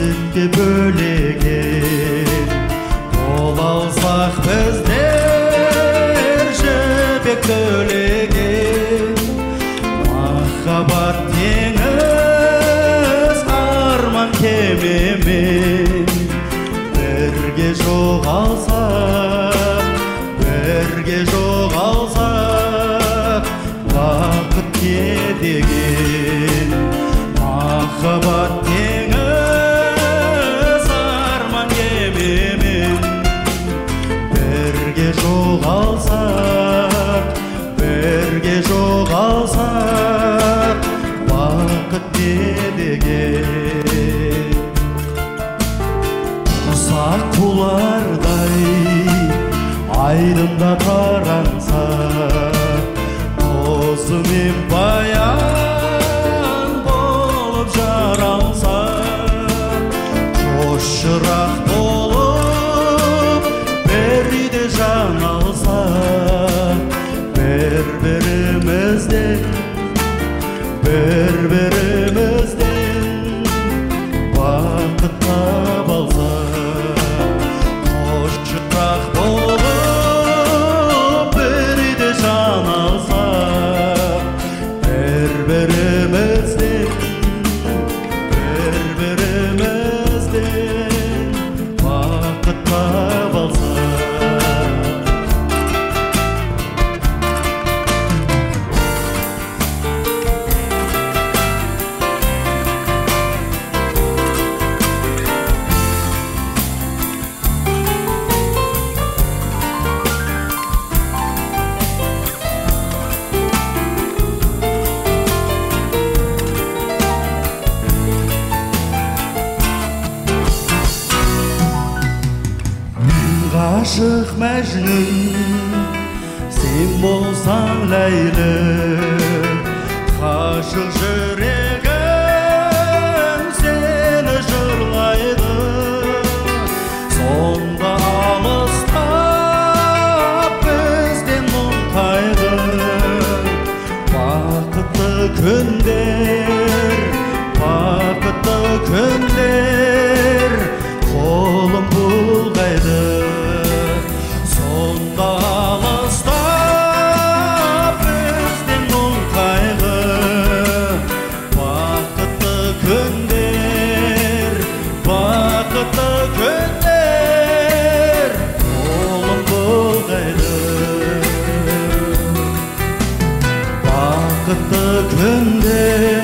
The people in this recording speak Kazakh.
бізге бөлеген. Бола алсақ біздер жібек төлеген. Махаббат теңіз арман кемемен, бірге жоғалсақ, бірге жоғалсақ, бақыт деген. Махаббат теңіз арман кемемен, бірге жоғалсақ, бірге жоғалсақ, бақыт деген. Ұсақ құлардай айдында тарамсақ, досымен баян болып жаралсақ, қошырақ болып бір үйде жан алсақ, бір-бірімізден бақыт таба алсақ, қошырақ болып бір үйде жан алсақ, бір-бірімізден бақыт таба алсақ. Ғашық Мәжнүн, сен болсаң Ләйлі, ғашық жүрегім сені жырлайды. Сонда алыстап бізден мұң қайғы, бақытты күндер, қолым бұлғайды. Сонда алыстап бізден мұң қайғы, бақытты күндер, қолым бұлғайды. Бақытты күндер,